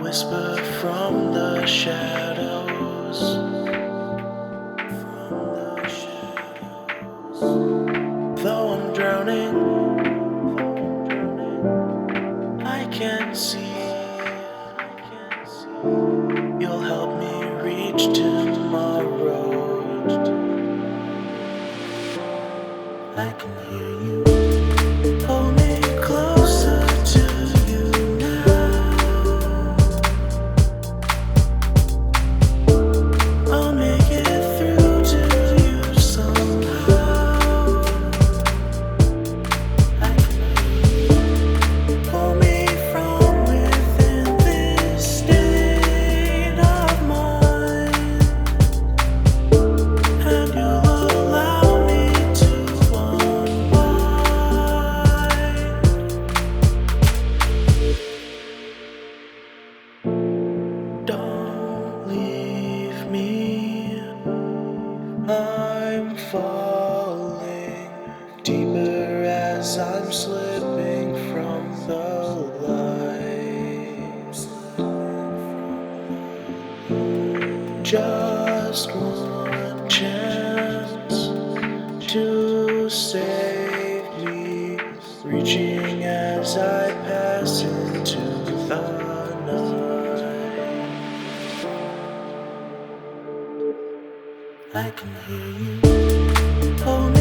whisper from the shadows. Though I'm drowning, I can see. You'll help me reach tomorrow. I can hear you. Hold me closer to you now. I'll make it through to you somehow. I can hear you. Pull me from within this state of mind, and you'll allow me to unwind. Don't leave me. I'm falling deeper as I'm slipping from the light. Just one chance to save me, reaching as I pass into the night. I can hear you. Hold me